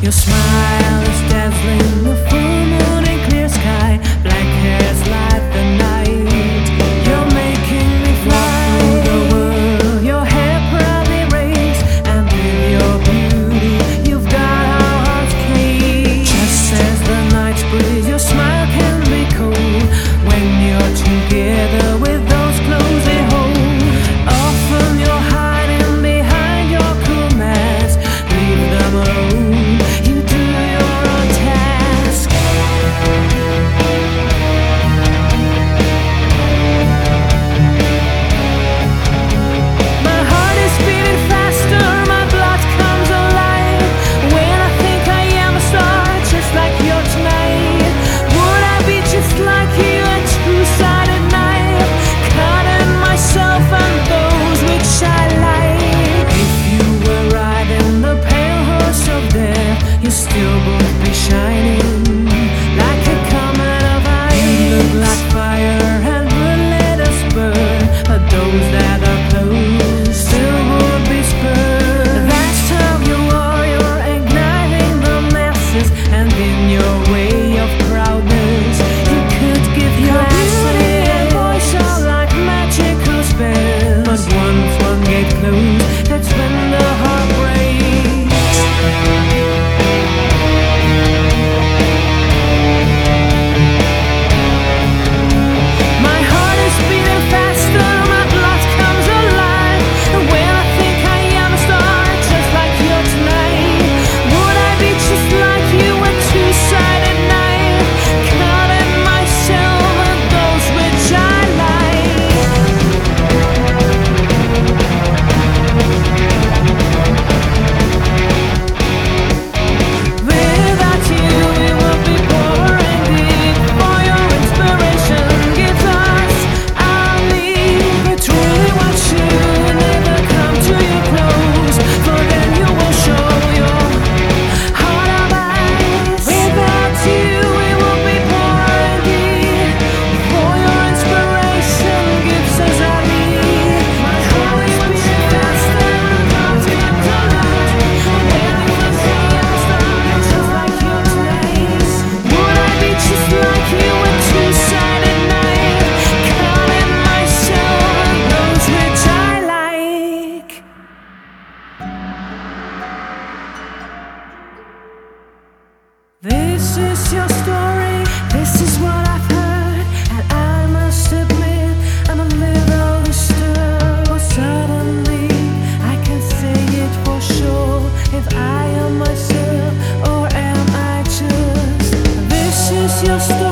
Your smile is dazzling, the full moon and clear sky. Black hairs light the night. You're making me fly through the world. Your hair proudly raised, and with your beauty, you've got our hearts caged. Just as the nights breeze, your smile can be cold when you're together with those clothes they hold. Often you're hiding behind your cool mask. Leave them alone. Still both be shining like a comet of ice. You look like fire and would let us burn, but those that are close still would be spurned. That's how you are, you're igniting the masses, and in your way of proudness, you could give your beauty and voice are like magical spells. But once one gate closed, that's when the heart breaks. This is your story, this is what I've heard, and I must admit I'm a little disturbed. But suddenly I can say it for sure, if I am myself or am I just. This is your story.